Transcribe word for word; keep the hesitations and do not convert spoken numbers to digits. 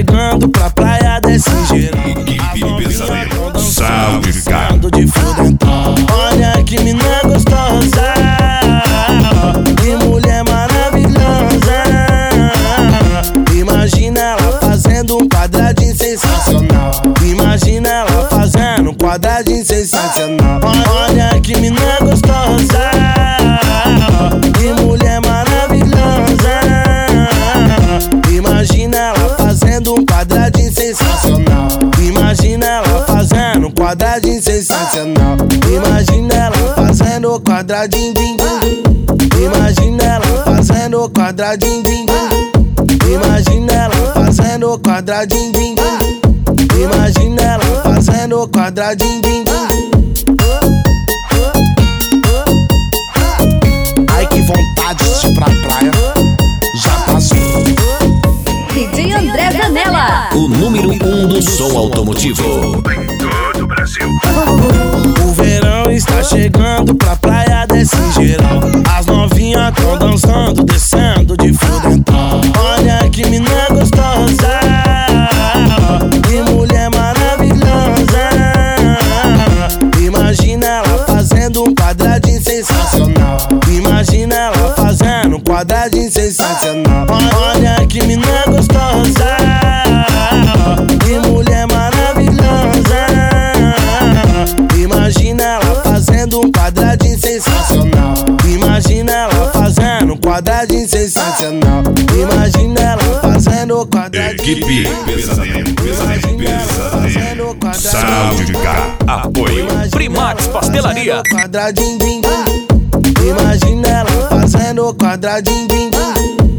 chegando pra praia desse geral. Equipe Pesadelo, Sound de carro. de fudentão. Olha que mina gostosa, que mulher maravilhosa. Imagina ela fazendo um quadradinho sensacional. Imagina ela fazendo um quadradinho sensacional. Olha que mina gostosa, que mulher maravilhosa. Imagina ela fazendo um quadradinho sensacional. Imagina ela fazendo um quadradinho sensacional. Imagina ela fazendo quadradinho, din, din. Imagina ela fazendo quadradinho, din, din. Imagina ela fazendo quadradinho, din, din. Imagina ela fazendo quadradinho, din, din. Ai que vontade de ir pra praia, já passou. D J André Zanella, O número um do som automotivo em todo o Brasil. O verão está chegando pra praia desse geral. As novinhas tão dançando, descendo de fudentão. Olha que mina gostosa, que mulher maravilhosa. Imagina ela fazendo um quadradinho sensacional. Imagina ela fazendo um quadradinho sensacional. Olha que mina gostosa, que mulher maravilhosa. Imagina ela fazendo um quadradinho sensacional. Imagina ela fazendo um quadradinho sensacional. Imagina ela fazendo quadradinho. Equipe Pesadelo, Pesadelo, Pesadelo. Sound de carro. Apoio Primax Pastelaria. Quadradinho, din, din. Imagina ela fazendo quadradinho, din, din.